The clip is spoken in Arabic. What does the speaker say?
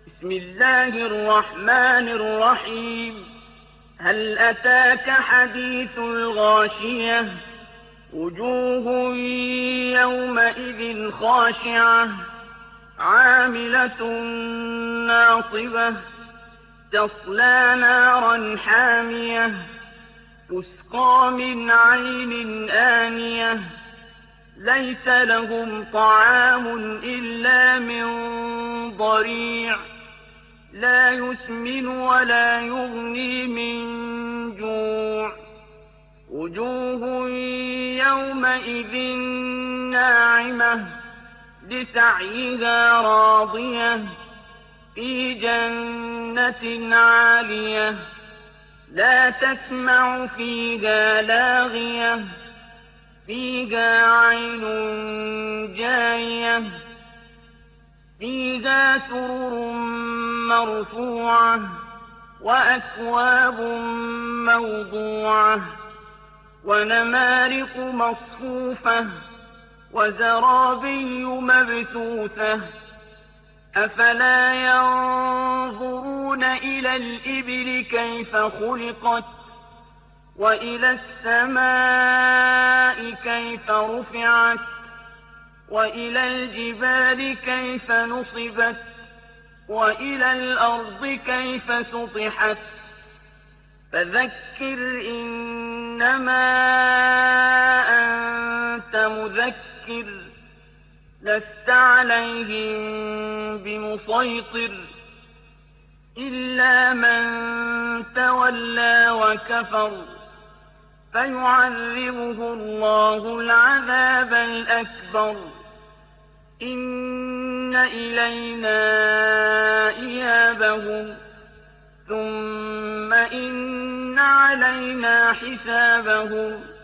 بسم الله الرحمن الرحيم. هل أتاك حديث الغاشية؟ وجوه يومئذ خاشعة عاملة ناصبة تصلى نارا حامية تسقى من عين آنية ليس لهم طعام إلا من ضريع لا يسمن ولا يغني من جوع وجوه يومئذ ناعمة لسعيها راضية في جنة عالية لا تسمع فيها لاغية فيها عين جارية فيها سرر مرفوعة وأكواب موضوعة ونمارق مصفوفة وزرابي مبثوثة أفلا ينظرون إلى الإبل كيف خلقت وإلى السماء كيف رفعت وإلى الجبال كيف نصبت وإلى الأرض كيف سطحت فذكر إنما أنت مذكر لست عليهم بمسيطر إلا من تولى وكفر فيعذبه الله العذاب الأكبر إن إلينا إيابهم ثم إن علينا حسابهم